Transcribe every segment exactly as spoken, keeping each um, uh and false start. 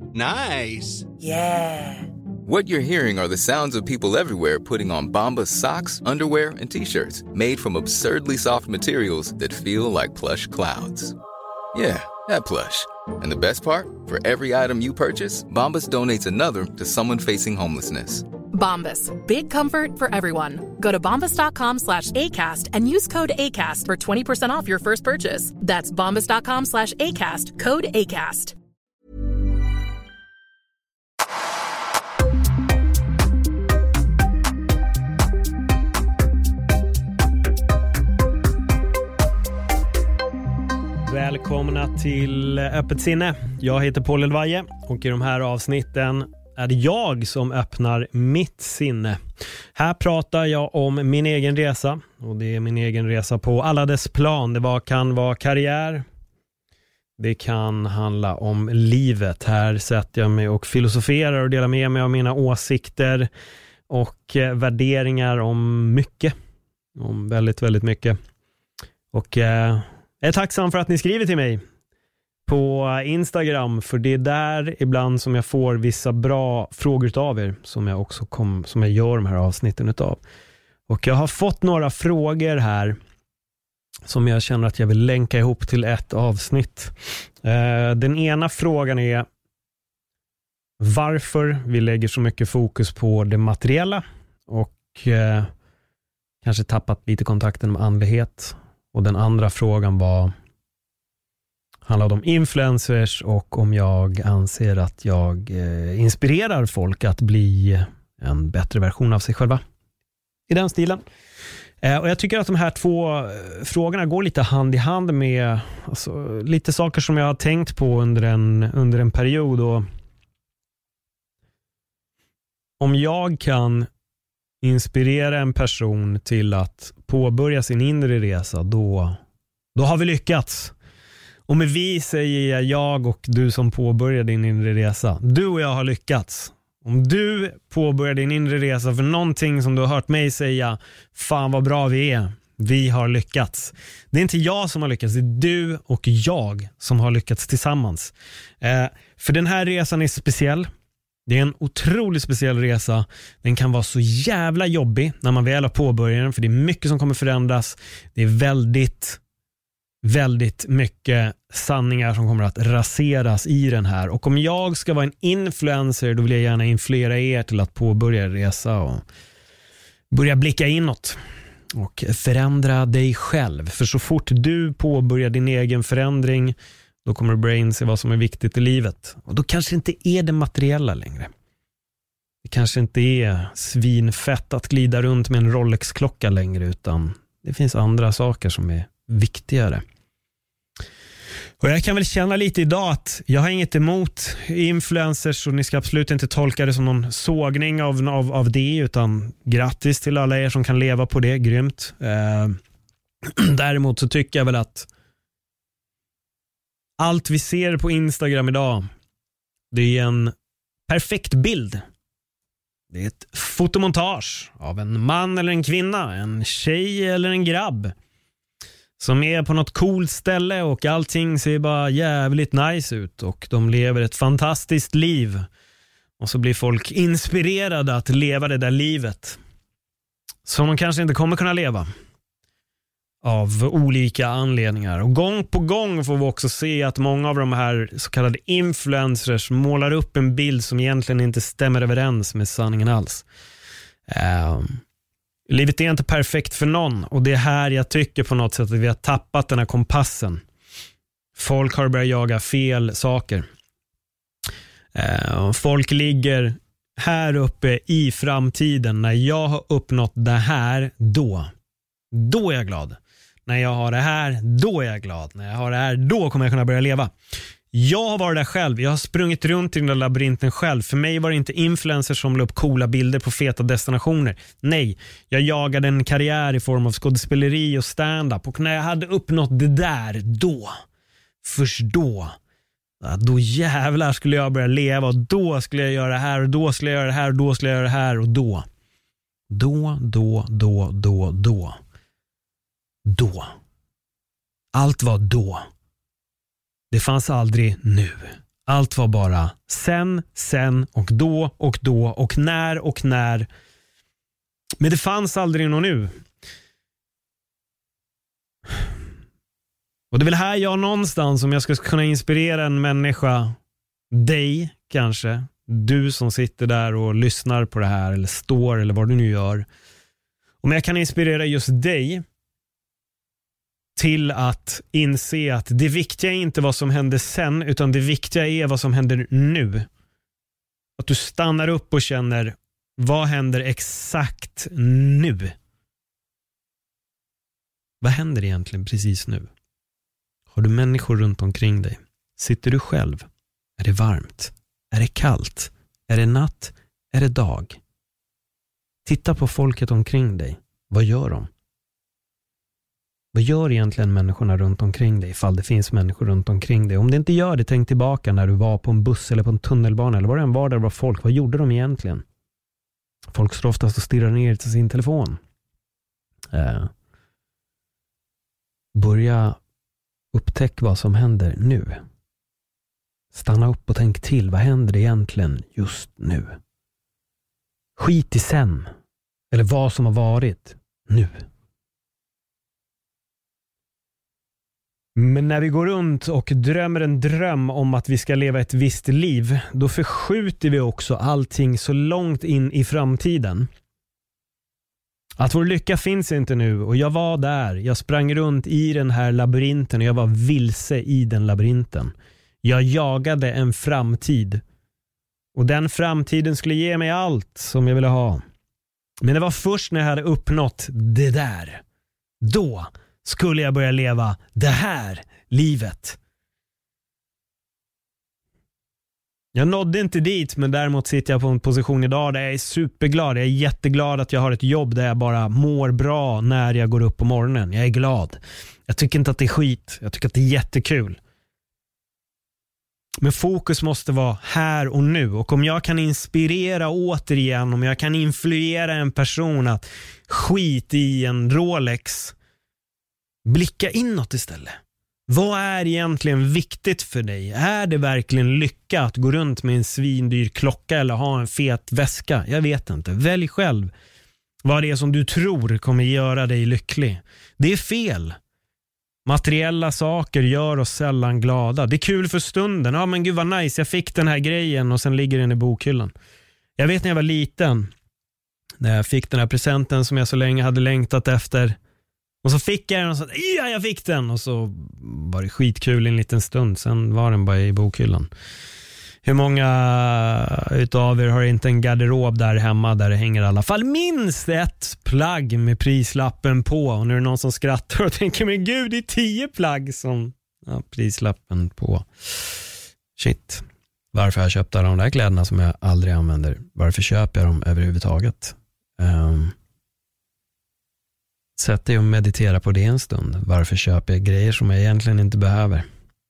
Nice. Yeah. What you're hearing are the sounds of people everywhere putting on Bombas socks, underwear, and T-shirts made from absurdly soft materials that feel like plush clouds. Yeah, that plush. And the best part? For every item you purchase, Bombas donates another to someone facing homelessness. Bombas. Big comfort for everyone. Go to bombas.com slash ACAST and use code ACAST for twenty percent off your first purchase. That's bombas.com slash ACAST. Code ACAST. Välkomna till Öppet sinne. Jag heter Paul Elvaje och i de här avsnitten är det jag som öppnar mitt sinne. Här pratar jag om min egen resa, och det är min egen resa på alla dess plan. Det var, kan vara karriär, det kan handla om livet. Här sätter jag mig och filosoferar och delar med mig av mina åsikter och eh, värderingar om mycket. Om väldigt, väldigt mycket. Och eh, jag är tacksam för att ni skriver till mig på Instagram, för det är där ibland som jag får vissa bra frågor utav er som jag också kom, som jag gör de här avsnitten utav. Och jag har fått några frågor här som jag känner att jag vill länka ihop till ett avsnitt. Eh, den ena frågan är varför vi lägger så mycket fokus på det materiella och eh, kanske tappat lite kontakten med andlighet. Och den andra frågan var handlade om influencers och om jag anser att jag eh, inspirerar folk att bli en bättre version av sig själva. I den stilen. Eh, och jag tycker att de här två eh, frågorna går lite hand i hand med alltså, lite saker som jag har tänkt på under en, under en period. Och om jag kan inspirera en person till att påbörja sin inre resa, då, då har vi lyckats. Och med vi säger jag, jag och du som påbörjar din inre resa. Du och jag har lyckats. Om du påbörjar din inre resa för någonting som du har hört mig säga, fan vad bra vi är, vi har lyckats. Det är inte jag som har lyckats, det är du och jag som har lyckats tillsammans. Eh, för den här resan är speciell. Det är en otroligt speciell resa. Den kan vara så jävla jobbig när man väl har påbörjat den, för det är mycket som kommer förändras. Det är väldigt, väldigt mycket sanningar som kommer att raseras i den här. Och om jag ska vara en influencer, då vill jag gärna influera er till att påbörja en resa och börja blicka inåt och förändra dig själv. För så fort du påbörjar din egen förändring, då kommer du börja inse vad som är viktigt i livet. Och då kanske det inte är det materiella längre. Det kanske inte är svinfett att glida runt med en Rolex-klocka längre, utan det finns andra saker som är viktigare. Och jag kan väl känna lite idag att jag har inget emot influencers, och ni ska absolut inte tolka det som någon sågning av, av, av det, utan grattis till alla er som kan leva på det, grymt. Eh, däremot så tycker jag väl att allt vi ser på Instagram idag, det är en perfekt bild. Det är ett fotomontage av en man eller en kvinna, en tjej eller en grabb som är på något coolt ställe och allting ser bara jävligt nice ut och de lever ett fantastiskt liv. Och så blir folk inspirerade att leva det där livet som de kanske inte kommer kunna leva av olika anledningar. Och gång på gång får vi också se att många av de här så kallade influencers målar upp en bild som egentligen inte stämmer överens med sanningen alls. Uh, livet är inte perfekt för någon, och det är här jag tycker på något sätt att vi har tappat den här kompassen. Folk har börjat jaga fel saker. Uh, folk ligger här uppe i framtiden. När jag har uppnått det här, då då är jag glad. När jag har det här, då är jag glad. När jag har det här, då kommer jag kunna börja leva. Jag har varit där själv. Jag har sprungit runt i den där labyrinten själv. För mig var det inte influencers som la upp coola bilder på feta destinationer. Nej, jag jagade en karriär i form av skådespeleri och stand-up. Och när jag hade uppnått det där, då, först då, då jävlar skulle jag börja leva. Och då skulle jag göra det här, och då skulle jag göra det här, och då skulle jag göra det här, och då. Då, då, då, då, då. Då. Allt var då. Det fanns aldrig nu. Allt var bara sen, sen och då och då och när och när. Men det fanns aldrig någon nu. Och det är väl här jag någonstans, om jag ska kunna inspirera en människa, dig kanske, du som sitter där och lyssnar på det här eller står eller vad du nu gör. Om jag kan inspirera just dig till att inse att det viktiga är inte vad som händer sen, utan det viktiga är vad som händer nu. Att du stannar upp och känner, vad händer exakt nu? Vad händer egentligen precis nu? Har du människor runt omkring dig? Sitter du själv? Är det varmt? Är det kallt? Är det natt? Är det dag? Titta på folket omkring dig. Vad gör de? Vad gör egentligen människorna runt omkring dig, ifall det finns människor runt omkring dig? Om det inte gör det, tänk tillbaka när du var på en buss eller på en tunnelbana eller vad det än var där var folk. Vad gjorde de egentligen? Folk står oftast och stirrar ner till sin telefon. Eh, börja upptäcka vad som händer nu. Stanna upp och tänk till. Vad händer egentligen just nu? Skit i sen. Eller vad som har varit nu. Men när vi går runt och drömmer en dröm om att vi ska leva ett visst liv, då förskjuter vi också allting så långt in i framtiden. Att vår lycka finns inte nu, och jag var där. Jag sprang runt i den här labyrinten och jag var vilse i den labyrinten. Jag jagade en framtid. Och den framtiden skulle ge mig allt som jag ville ha. Men det var först när jag hade uppnått det där. Då skulle jag börja leva det här livet. Jag nådde inte dit, men däremot sitter jag på en position idag där jag är superglad. Jag är jätteglad att jag har ett jobb där jag bara mår bra när jag går upp på morgonen. Jag är glad. Jag tycker inte att det är skit. Jag tycker att det är jättekul. Men fokus måste vara här och nu. Och om jag kan inspirera återigen, om jag kan influera en person att skit i en Rolex, blicka inåt istället. Vad är egentligen viktigt för dig? Är det verkligen lycka att gå runt med en svindyr klocka eller ha en fet väska? Jag vet inte. Välj själv vad det är som du tror kommer göra dig lycklig. Det är fel. Materiella saker gör oss sällan glada. Det är kul för stunden. Ja, men gud vad nice, jag fick den här grejen och sen ligger den i bokhyllan. Jag vet när jag var liten, när jag fick den här presenten som jag så länge hade längtat efter. Och så fick jag den och så, ja, jag fick den. Och så var det skitkul en liten stund. Sen var den bara i bokhyllan. Hur många utav er har inte en garderob där hemma där det hänger i alla fall minst ett plagg med prislappen på? Och nu är det någon som skrattar och tänker, men gud, det är tio plagg som ja, prislappen på. Shit. Varför har jag köpt alla de där kläderna som jag aldrig använder? Varför köper jag dem överhuvudtaget? Um, Sätt dig och meditera på det en stund. Varför köper jag grejer som jag egentligen inte behöver?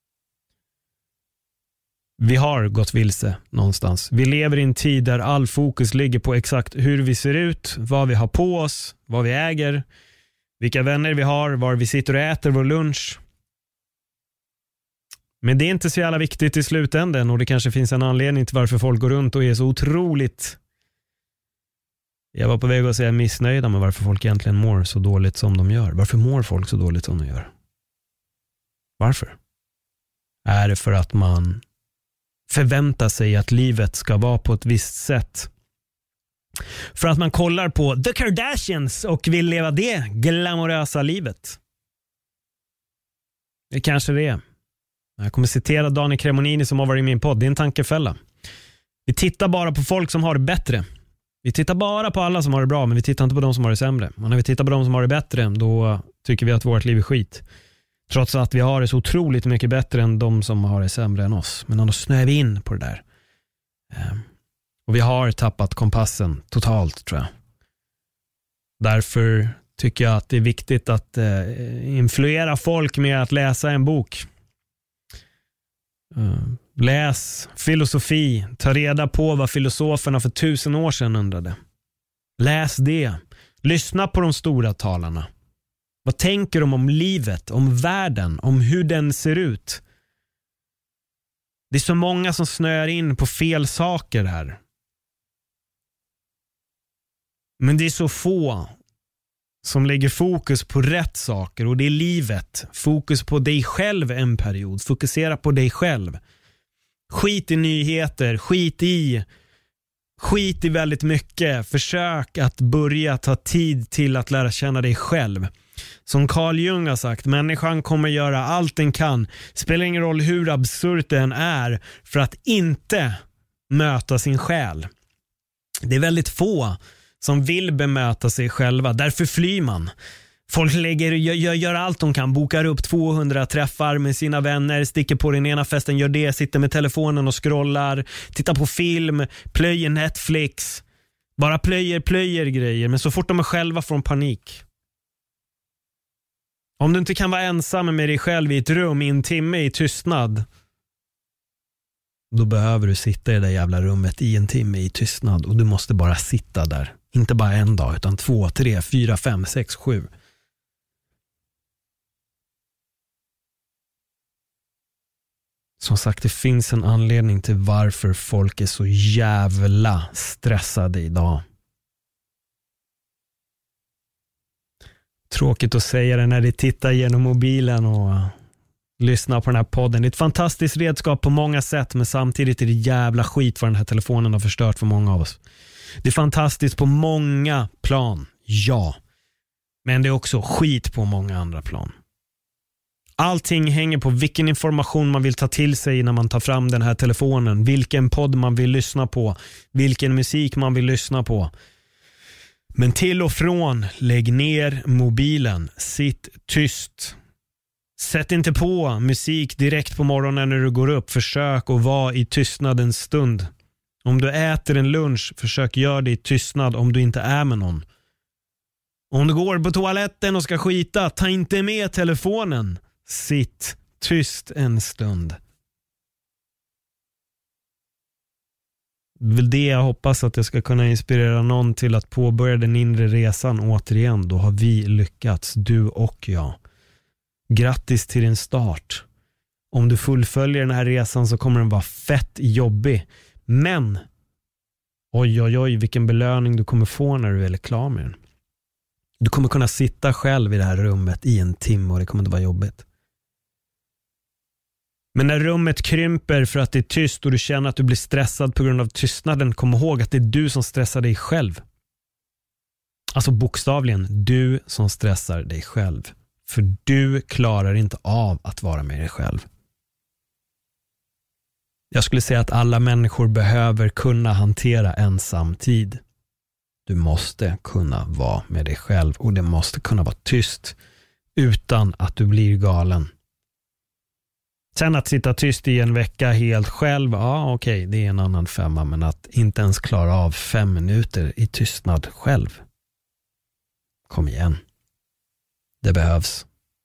Vi har gått vilse någonstans. Vi lever i en tid där all fokus ligger på exakt hur vi ser ut, vad vi har på oss, vad vi äger, vilka vänner vi har, var vi sitter och äter vår lunch. Men det är inte så jävla viktigt i slutändan, och det kanske finns en anledning till varför folk går runt och är så otroligt... Jag var på väg att säga missnöjda med varför folk egentligen mår så dåligt som de gör. Varför mår folk så dåligt som de gör? Varför? Är det för att man förväntar sig att livet ska vara på ett visst sätt? För att man kollar på The Kardashians och vill leva det glamorösa livet? Det kanske det är. Jag kommer citera Daniel Cremonini som har varit i min podd. Det är en tankefälla. Vi tittar bara på folk som har det bättre. Vi tittar bara på alla som har det bra, men vi tittar inte på de som har det sämre. Och när vi tittar på de som har det bättre, då tycker vi att vårt liv är skit. Trots att vi har det så otroligt mycket bättre än de som har det sämre än oss. Men då snöar vi in på det där. Och vi har tappat kompassen totalt, tror jag. Därför tycker jag att det är viktigt att influera folk med att läsa en bok. Läs filosofi. Ta reda på vad filosoferna för tusen år sedan undrade. Läs det. Lyssna på de stora talarna. Vad tänker de om livet, om världen, om hur den ser ut? Det är så många som snöar in på fel saker här. Men det är så få som lägger fokus på rätt saker, och det är livet. Fokus på dig själv en period. Fokusera på dig själv. Skit i nyheter, skit i skit i väldigt mycket. Försök att börja ta tid till att lära känna dig själv. Som Carl Jung har sagt, människan kommer göra allt den kan. Spelar ingen roll hur absurt den är, för att inte möta sin själ. Det är väldigt få som vill bemöta sig själva. Därför flyr man. Folk lägger, gör, gör allt de kan. Bokar upp tvåhundra träffar med sina vänner. Sticker på den ena festen, gör det. Sitter med telefonen och scrollar. Tittar på film. Plöjer Netflix. Bara plöjer, plöjer grejer. Men så fort de är själva får de panik. Om du inte kan vara ensam med dig själv i ett rum i en timme i tystnad, då behöver du sitta i det där jävla rummet i en timme i tystnad. Och du måste bara sitta där. Inte bara en dag, utan två, tre, fyra, fem, sex, sju. Som sagt, det finns en anledning till varför folk är så jävla stressade idag. Tråkigt att säga det när de tittar genom mobilen och lyssnar på den här podden. Det är ett fantastiskt redskap på många sätt, men samtidigt är det jävla skit vad den här telefonen har förstört för många av oss. Det är fantastiskt på många plan, ja. Men det är också skit på många andra plan. Allting hänger på vilken information man vill ta till sig när man tar fram den här telefonen. Vilken podd man vill lyssna på. Vilken musik man vill lyssna på. Men till och från, lägg ner mobilen. Sitt tyst. Sätt inte på musik direkt på morgonen när du går upp. Försök att vara i tystnad en stund. Om du äter en lunch, försök göra det i tystnad om du inte är med någon. Om du går på toaletten och ska skita, ta inte med telefonen. Sitt tyst en stund. Det är väl det jag hoppas, att jag ska kunna inspirera någon till att påbörja den inre resan återigen. Då har vi lyckats, du och jag. Grattis till din start. Om du fullföljer den här resan så kommer den vara fett jobbig. Men oj oj oj vilken belöning du kommer få när du är klar med den. Du kommer kunna sitta själv i det här rummet i en timme och det kommer inte vara jobbigt. Men när rummet krymper för att det är tyst och du känner att du blir stressad på grund av tystnaden, kom ihåg att det är du som stressar dig själv. Alltså bokstavligen, du som stressar dig själv. För du klarar inte av att vara med dig själv. Jag skulle säga att alla människor behöver kunna hantera ensamtid. Du måste kunna vara med dig själv och det måste kunna vara tyst utan att du blir galen. Sen att sitta tyst i en vecka helt själv, ja okej, det är en annan femma, men att inte ens klara av fem minuter i tystnad själv. Kom igen. Det behövs.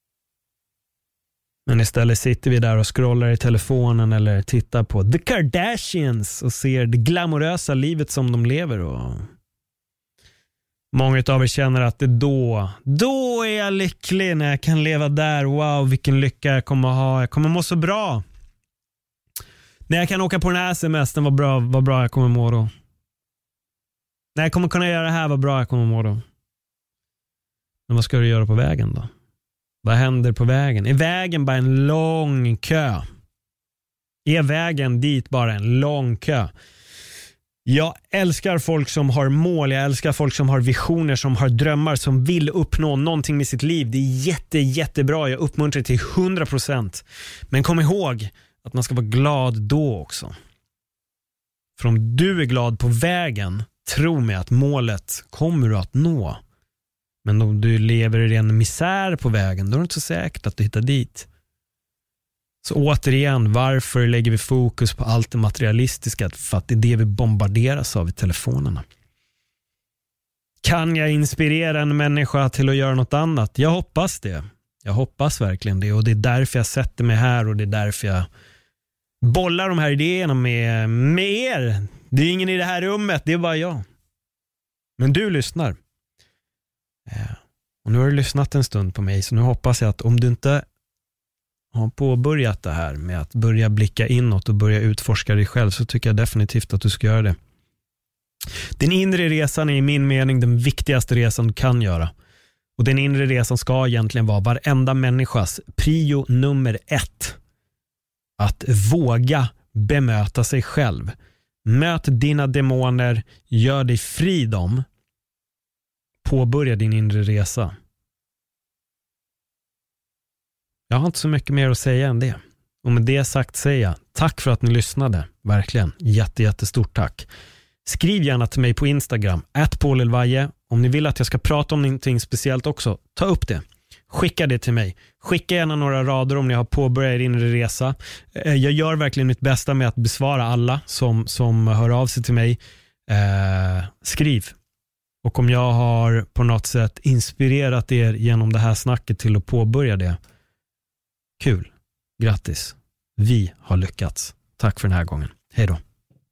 Men istället sitter vi där och scrollar i telefonen eller tittar på The Kardashians och ser det glamorösa livet som de lever. Och många av er känner att det då, då är jag lycklig när jag kan leva där. Wow, vilken lycka jag kommer att ha. Jag kommer må så bra. När jag kan åka på den här semestern, vad bra, vad bra jag kommer må då. När jag kommer kunna göra det här, vad bra jag kommer må då. Men vad ska du göra på vägen då? Vad händer på vägen? Är vägen bara en lång kö? Är vägen dit bara en lång kö? Jag älskar folk som har mål. Jag älskar folk som har visioner, som har drömmar, som vill uppnå någonting med sitt liv. Det är jätte, jättebra. Jag uppmuntrar till hundra procent. Men kom ihåg att man ska vara glad då också. För om du är glad på vägen, tro mig att målet kommer du att nå. Men om du lever i en misär på vägen, då är det inte så säkert att du hittar dit. Så återigen, varför lägger vi fokus på allt det materialistiska? För att det är det vi bombarderas av i telefonerna. Kan jag inspirera en människa till att göra något annat? Jag hoppas det. Jag hoppas verkligen det. Och det är därför jag sätter mig här och det är därför jag bollar de här idéerna med, med er. Det är ingen i det här rummet, det är bara jag. Men du lyssnar. Och nu har du lyssnat en stund på mig, så nu hoppas jag att om du inte har påbörjat det här med att börja blicka inåt och börja utforska dig själv, så tycker jag definitivt att du ska göra det. Den inre resan är i min mening den viktigaste resan du kan göra. Och den inre resan ska egentligen vara varenda människas prio nummer ett. Att våga bemöta sig själv. Möt dina demoner, gör dig fri dem. Påbörja din inre resa. Jag har inte så mycket mer att säga än det. Och med det sagt säger jag tack för att ni lyssnade. Verkligen, jätte, jättestort tack. Skriv gärna till mig på Instagram, at Paul Elvaje. Om ni vill att jag ska prata om någonting speciellt också, ta upp det. Skicka det till mig. Skicka gärna några rader om ni har påbörjat er inre resa. Jag gör verkligen mitt bästa med att besvara alla som, som hör av sig till mig. Eh, skriv. Och om jag har på något sätt inspirerat er genom det här snacket till att påbörja det, kul. Grattis. Vi har lyckats. Tack för den här gången. Hej då.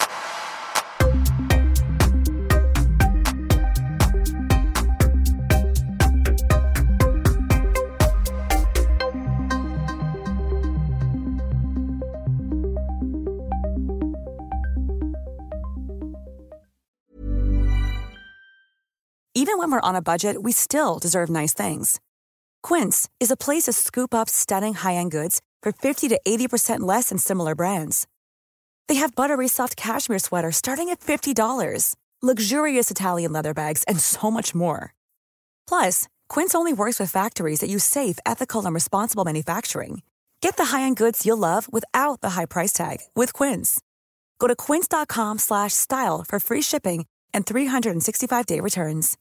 Even when we're on a budget, we still deserve nice things. Quince is a place to scoop up stunning high-end goods for fifty to eighty percent less than similar brands. They have buttery soft cashmere sweaters starting at fifty dollars, luxurious Italian leather bags, and so much more. Plus, Quince only works with factories that use safe, ethical, and responsible manufacturing. Get the high-end goods you'll love without the high price tag with Quince. Go to quince dot com slash style for free shipping and three sixty-five day returns.